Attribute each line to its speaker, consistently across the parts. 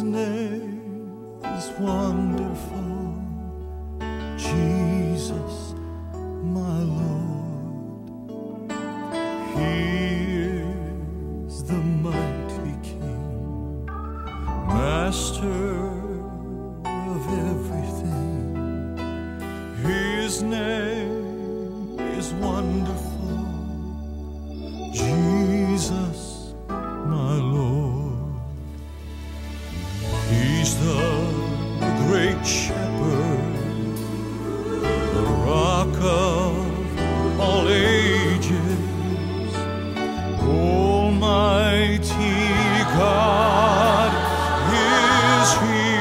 Speaker 1: His name is wonderful, Jesus, my Lord. He is the mighty King, Master of everything. His name is wonderful, Jesus, my Lord. He's the great shepherd, the rock of all ages, Almighty God is He.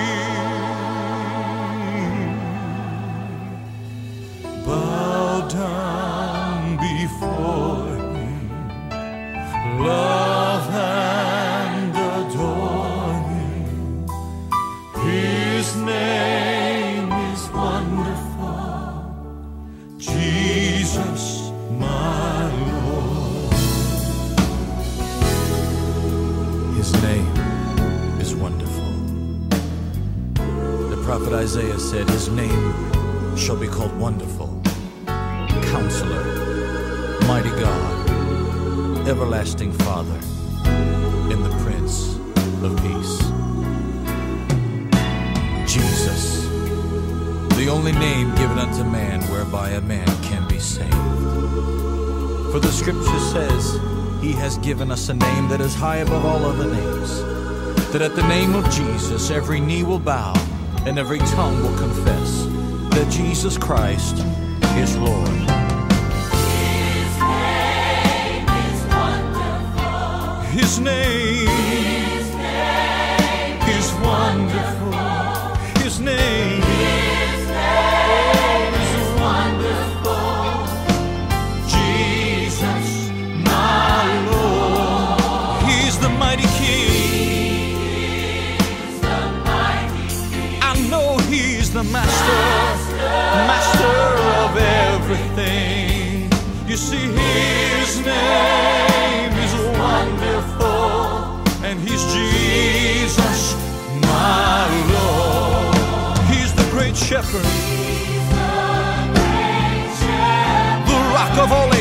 Speaker 1: Bow down before Him, love and adore Him. His name is wonderful, Jesus, my Lord.
Speaker 2: His name is wonderful. The prophet Isaiah said, His name shall be called Wonderful, Counselor, Mighty God, Everlasting Father, and the Prince of Peace. Jesus, the only name given unto man whereby a man can be saved. For the scripture says, He has given us a name that is high above all other names, that at the name of Jesus every knee will bow and every tongue will confess that Jesus Christ is Lord.
Speaker 1: His name is wonderful. His name is wonderful. His name is wonderful. Jesus, my Lord. He's the mighty King. I know He's the Master of everything. You see, His name is wonderful, and He's Jesus, my Lord. He's the great shepherd, the rock of all ages.